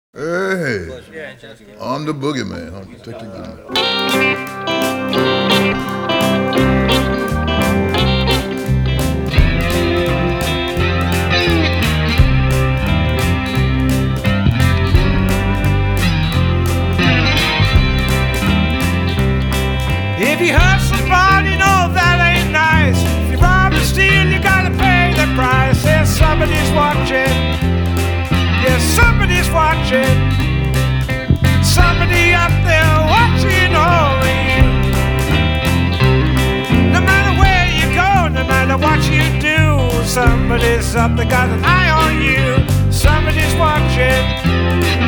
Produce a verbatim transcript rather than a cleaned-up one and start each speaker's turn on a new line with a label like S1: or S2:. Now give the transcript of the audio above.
S1: Hey, I'm the boogeyman. Huh? Take the gun.
S2: If you hurt somebody, no, that ain't nice. If you rob and steal, you gotta pay the price. Yes, somebody's watching. Yes, somebody's watching. Somebody up there watching over you. No matter where you go, no matter what you do, somebody's up there got an eye on you. Somebody's watching.